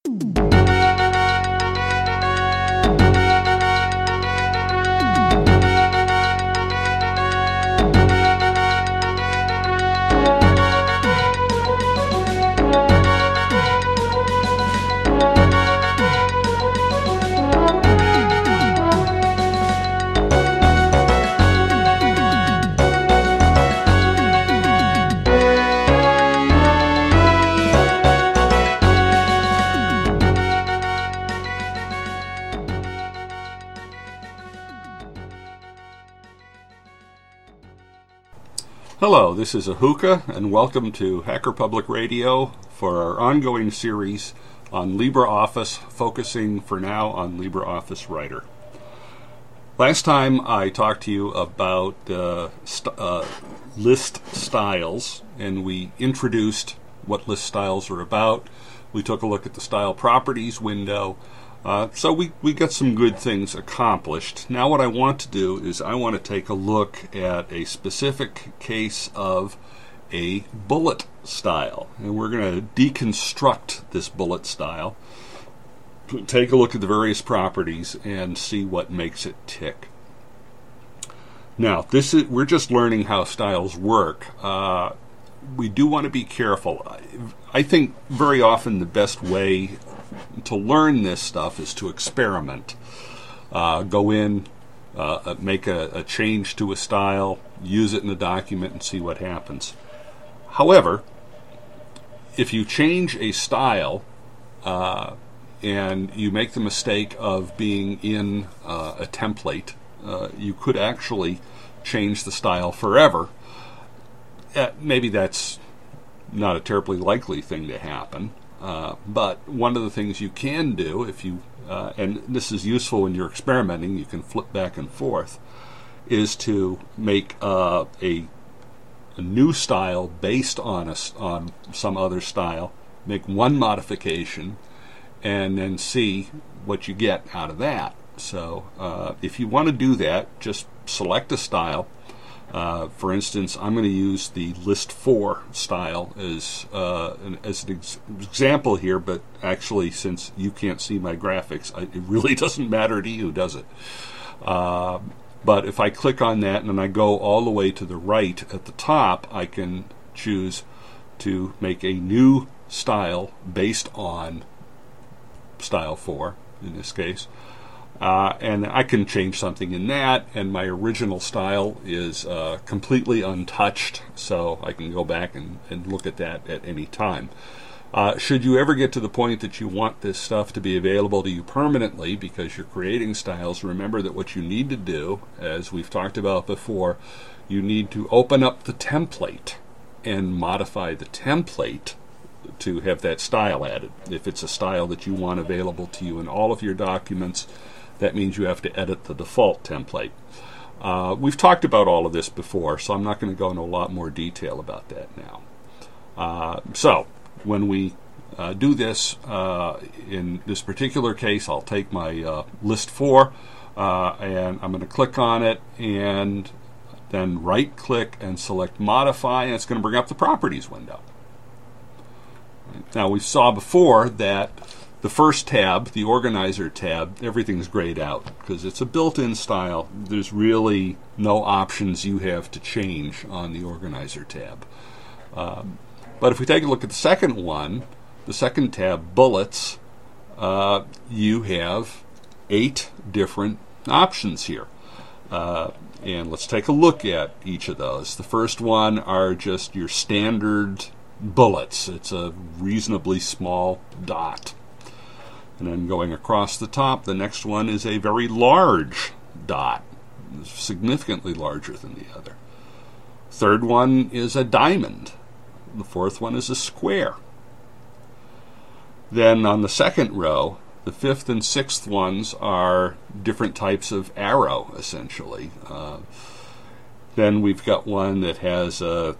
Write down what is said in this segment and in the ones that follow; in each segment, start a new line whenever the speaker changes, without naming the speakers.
Hello, this is Ahuka, and welcome to Hacker Public Radio for our ongoing series on LibreOffice, focusing for now on LibreOffice Writer. Last time I talked to you about list styles, and we introduced what list styles are about. We took a look at the Style Properties window. So we got some good things accomplished. Now what I want to do is I want to take a look at a specific case of a bullet style. And we're going to deconstruct this bullet style, take a look at the various properties, and see what makes it tick. Now, we're just learning how styles work. We do want to be careful. I think very often the best way to learn this stuff is to experiment. Go in, make a change to a style, use it in a document, and see what happens. However, if you change a style and you make the mistake of being in a template, you could actually change the style forever. Maybe that's not a terribly likely thing to happen. But one of the things you can do, if you and this is useful when you're experimenting, you can flip back and forth, is to make a new style based on some other style, make one modification, and then see what you get out of that. So if you want to do that, just select a style. For instance, I'm going to use the list 4 style as an example here, but actually, since you can't see my graphics, it really doesn't matter to you, does it? But if I click on that and I go all the way to the right at the top, I can choose to make a new style based on style 4, in this case. And I can change something in that, and my original style is completely untouched, so I can go back and look at that at any time. Should you ever get to the point that you want this stuff to be available to you permanently because you're creating styles, remember that what you need to do, as we've talked about before, you need to open up the template and modify the template to have that style added. If it's a style that you want available to you in all of your documents, that means you have to edit the default template. We've talked about all of this before, so I'm not going to go into a lot more detail about that now. So when we do this, in this particular case, I'll take my list 4, and I'm going to click on it, and then right-click and select Modify, and it's going to bring up the Properties window. Now, we saw before that the first tab, the Organizer tab, everything's grayed out because it's a built-in style. There's really no options you have to change on the Organizer tab. But if we take a look at the second one, the second tab, Bullets, you have 8 different options here. And let's take a look at each of those. The first one are just your standard bullets. It's a reasonably small dot. And then going across the top, the next one is a very large dot, significantly larger than the other. Third one is a diamond. The fourth one is a square. Then on the second row, the fifth and sixth ones are different types of arrow, essentially. Then we've got one that has an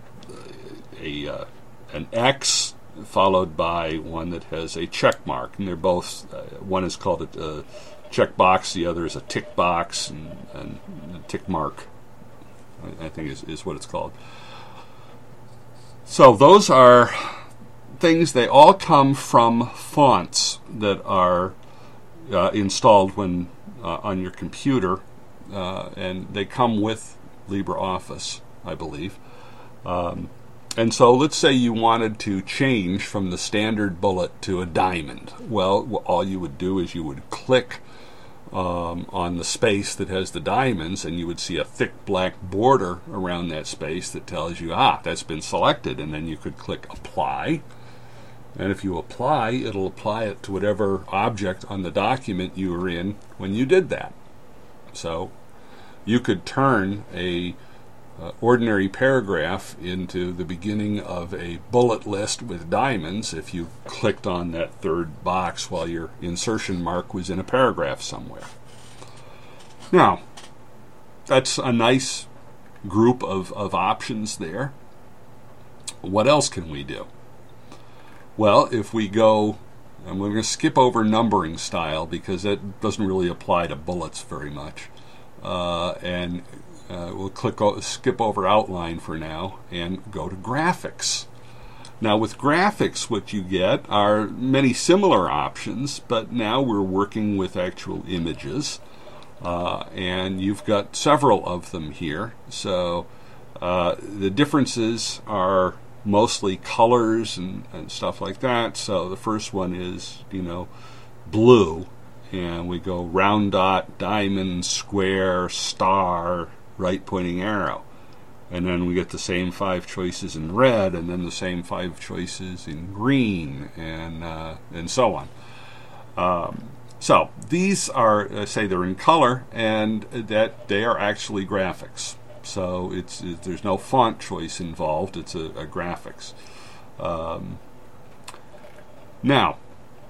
X followed by one that has a check mark, and they're both, one is called a check box, the other is a tick box, and a tick mark, I think is what it's called. So those are things, they all come from fonts that are installed when on your computer, and they come with LibreOffice, I believe. And so let's say you wanted to change from the standard bullet to a diamond. Well, all you would do is you would click on the space that has the diamonds, and you would see a thick black border around that space that tells you, that's been selected. And then you could click Apply. And if you apply, it'll apply it to whatever object on the document you were in when you did that. So you could turn a ordinary paragraph into the beginning of a bullet list with diamonds if you clicked on that third box while your insertion mark was in a paragraph somewhere. Now, that's a nice group of options there. What else can we do? Well, if we go, and we're going to skip over numbering style because that doesn't really apply to bullets very much. We'll skip over outline for now and go to graphics. Now with graphics, what you get are many similar options, but now we're working with actual images, and you've got several of them here. So the differences are mostly colors and stuff like that. So the first one is, blue, and we go round dot, diamond, square, star, right pointing arrow. And then we get the same 5 choices in red, and then the same 5 choices in green, and so on. So these are, say they're in color, and that they are actually graphics. So there's no font choice involved. It's a graphics. Now,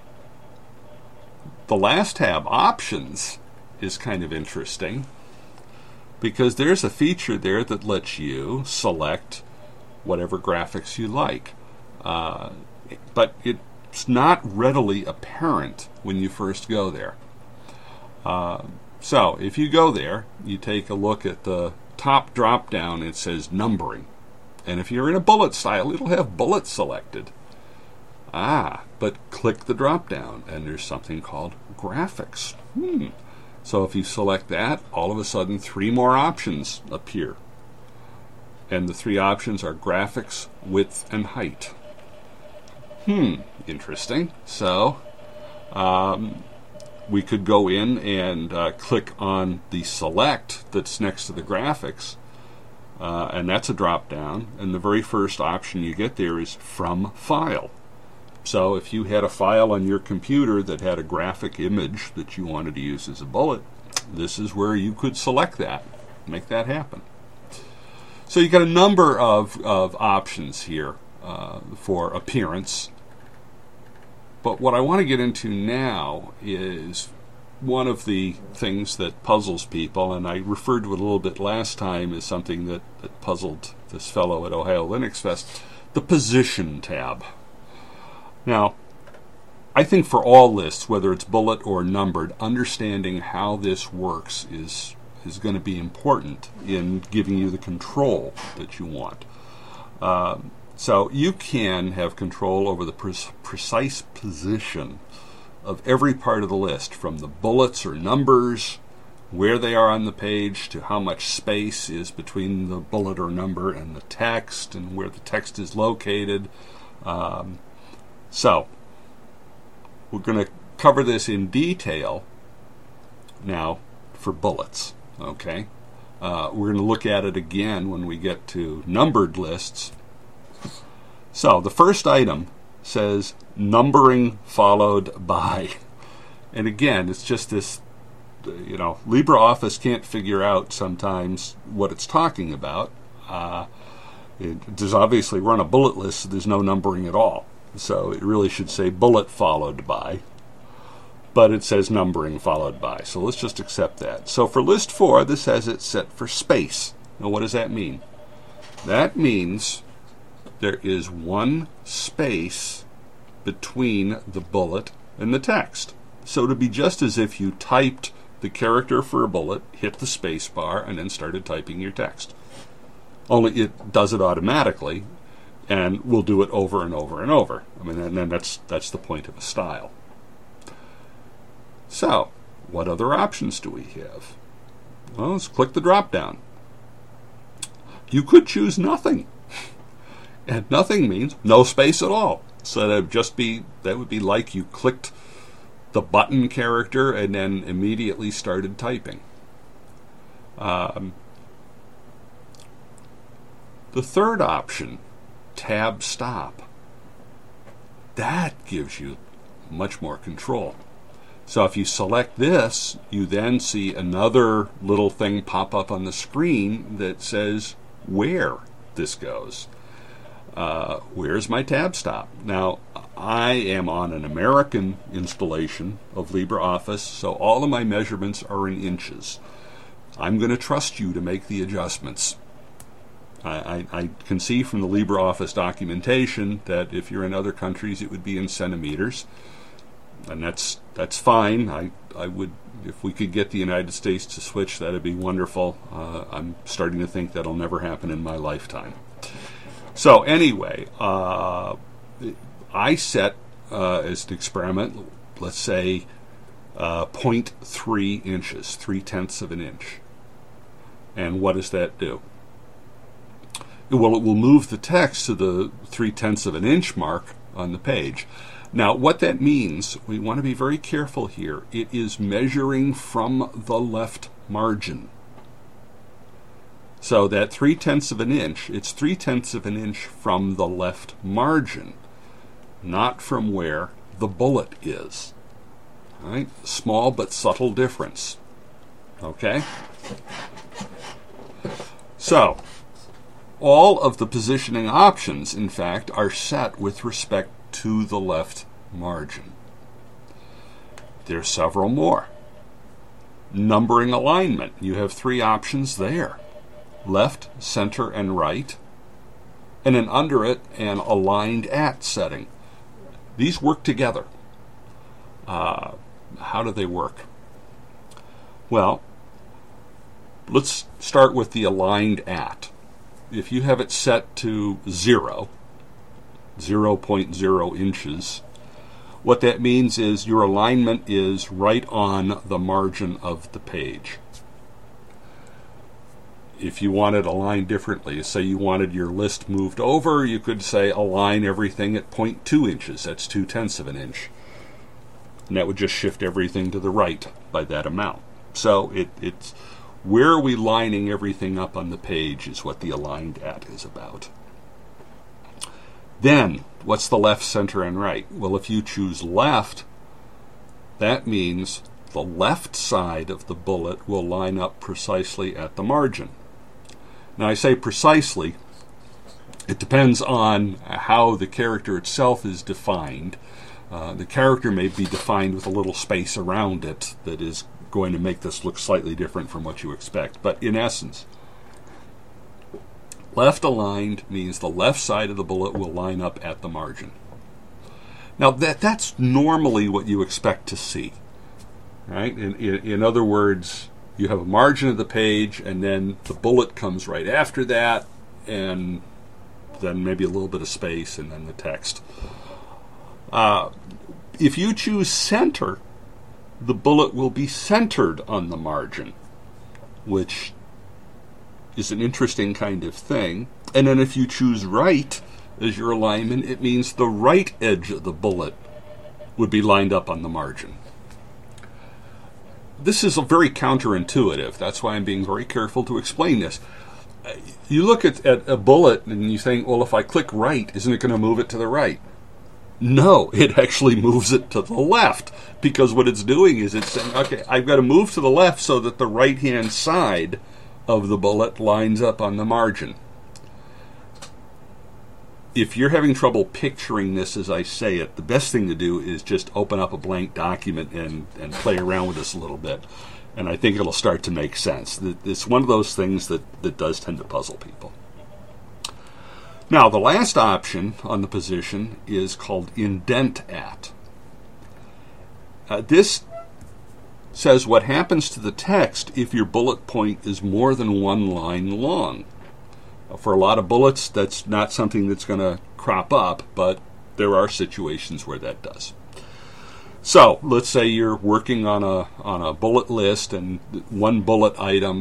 the last tab, Options, is kind of interesting because there's a feature there that lets you select whatever graphics you like. But it's not readily apparent when you first go there. So if you go there, you take a look at the top drop down, it says numbering. And if you're in a bullet style, it'll have bullet selected. But click the drop down and there's something called graphics. So if you select that, all of a sudden 3 more options appear. And the 3 options are graphics, width, and height. Interesting. So we could go in and click on the select that's next to the graphics, and that's a drop down, and the very first option you get there is from file. So if you had a file on your computer that had a graphic image that you wanted to use as a bullet, this is where you could select that, make that happen. So you got a number of options here for appearance. But what I want to get into now is one of the things that puzzles people, and I referred to it a little bit last time as something that puzzled this fellow at Ohio Linux Fest, the position tab. Now, I think for all lists, whether it's bullet or numbered, understanding how this works is going to be important in giving you the control that you want. So you can have control over the precise position of every part of the list, from the bullets or numbers, where they are on the page, to how much space is between the bullet or number and the text, and where the text is located. So we're going to cover this in detail now for bullets. Okay, we're going to look at it again when we get to numbered lists. So the first item says numbering followed by. And again, it's just this, LibreOffice can't figure out sometimes what it's talking about. It does obviously run a bullet list, so there's no numbering at all. So it really should say bullet followed by. But it says numbering followed by. So let's just accept that. So for list 4, this has it set for space. Now what does that mean? That means there is one space between the bullet and the text. So it'd be just as if you typed the character for a bullet, hit the space bar, and then started typing your text. Only it does it automatically. And we'll do it over and over and over. I mean, and then that's the point of a style. So, what other options do we have? Well, let's click the drop down. You could choose nothing. And nothing means no space at all. So that would be like you clicked the button character and then immediately started typing. The third option, tab stop, that gives you much more control. So if you select this, you then see another little thing pop up on the screen that says where this goes. Where's my tab stop? Now, I am on an American installation of LibreOffice, so all of my measurements are in inches. I'm going to trust you to make the adjustments. I can see from the LibreOffice documentation that if you're in other countries, it would be in centimeters, and that's fine. I would, if we could get the United States to switch, that'd be wonderful. I'm starting to think that'll never happen in my lifetime. So anyway, I set as an experiment, let's say 0.3 inches, 3/10 of an inch. And what does that do? Well, it will move the text to the 3/10 of an inch mark on the page. Now, what that means, we want to be very careful here. It is measuring from the left margin. So that 3/10 of an inch, it's 3/10 of an inch from the left margin, not from where the bullet is. All right? Small but subtle difference. Okay? So, all of the positioning options, in fact, are set with respect to the left margin. There are several more. Numbering alignment. You have 3 options there. Left, center, and right. And then under it, an aligned at setting. These work together. How do they work? Well, let's start with the aligned at. If you have it set to 0.0 inches, what that means is your alignment is right on the margin of the page. If you wanted to align differently, say you wanted your list moved over, you could say align everything at 0.2 inches. That's 2/10 of an inch. And that would just shift everything to the right by that amount. So it's where are we lining everything up on the page is what the aligned at is about. Then, what's the left, center, and right? Well, if you choose left, that means the left side of the bullet will line up precisely at the margin. Now, I say precisely. It depends on how the character itself is defined. The character may be defined with a little space around it that is going to make this look slightly different from what you expect. But in essence, left aligned means the left side of the bullet will line up at the margin. Now, that's normally what you expect to see. Right? In other words, you have a margin of the page, and then the bullet comes right after that, and then maybe a little bit of space, and then the text. If you choose center, the bullet will be centered on the margin, which is an interesting kind of thing. And then if you choose right as your alignment, it means the right edge of the bullet would be lined up on the margin. This is very counterintuitive. That's why I'm being very careful to explain this. You look at a bullet and you think, well, if I click right, isn't it going to move it to the right? No, it actually moves it to the left, because what it's doing is it's saying, okay, I've got to move to the left so that the right-hand side of the bullet lines up on the margin. If you're having trouble picturing this as I say it, the best thing to do is just open up a blank document and play around with this a little bit, and I think it'll start to make sense. It's one of those things that does tend to puzzle people. Now, the last option on the position is called indent at. This says what happens to the text if your bullet point is more than one line long. For a lot of bullets, that's not something that's going to crop up, but there are situations where that does. So let's say you're working on a bullet list, and one bullet item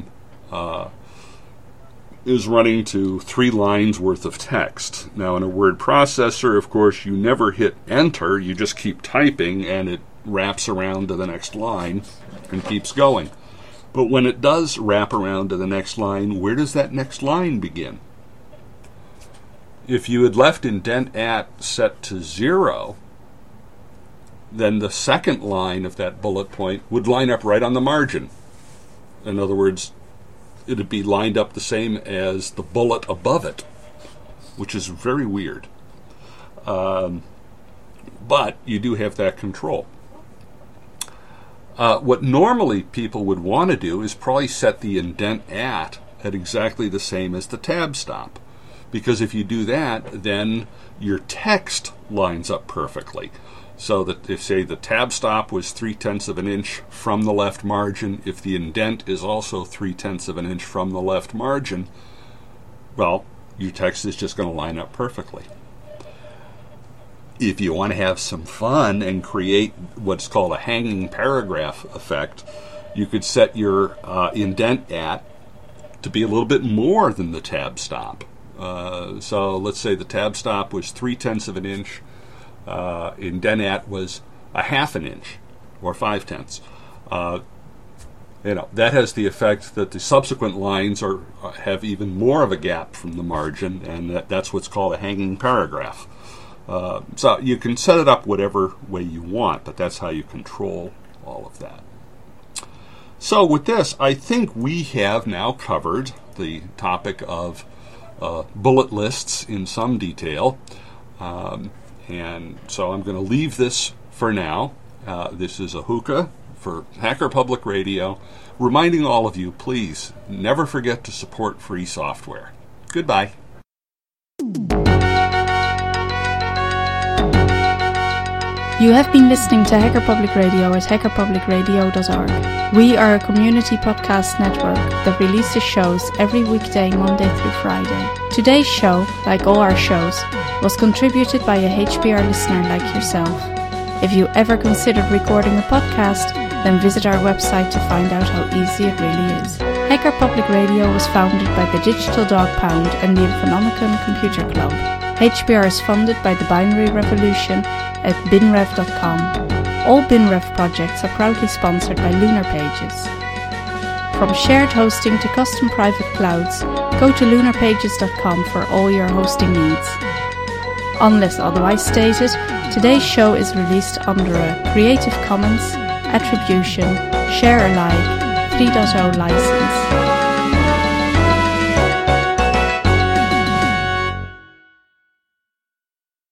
is running to 3 lines worth of text. Now, in a word processor, of course, you never hit enter. You just keep typing, and it wraps around to the next line and keeps going. But when it does wrap around to the next line, where does that next line begin? If you had left indent at set to 0, then the second line of that bullet point would line up right on the margin. In other words, it would be lined up the same as the bullet above it, which is very weird. But you do have that control. What normally people would want to do is probably set the indent at exactly the same as the tab stop. Because if you do that, then your text lines up perfectly. So that if, say, the tab stop was 0.3 of an inch from the left margin, if the indent is also 0.3 of an inch from the left margin, well, your text is just going to line up perfectly. If you want to have some fun and create what's called a hanging paragraph effect, you could set your indent at to be a little bit more than the tab stop. So let's say the tab stop was 0.3 of an inch. Indent at was 0.5 an inch, or 0.5. That has the effect that the subsequent lines have even more of a gap from the margin, and that's what's called a hanging paragraph. So you can set it up whatever way you want, but that's how you control all of that. So with this, I think we have now covered the topic of bullet lists in some detail. And so I'm going to leave this for now. This is Ahuka for Hacker Public Radio, reminding all of you, please never forget to support free software. Goodbye.
You have been listening to Hacker Public Radio at hackerpublicradio.org. We are a community podcast network that releases shows every weekday, Monday through Friday. Today's show, like all our shows, was contributed by a HPR listener like yourself. If you ever considered recording a podcast, then visit our website to find out how easy it really is. Hacker Public Radio was founded by the Digital Dog Pound and the Infonomicon Computer Club. HPR is funded by the Binary Revolution at binrev.com. All BinRev projects are proudly sponsored by Lunar Pages. From shared hosting to custom private clouds, go to lunarpages.com for all your hosting needs. Unless otherwise stated, today's show is released under a Creative Commons Attribution Share Alike 3.0 license.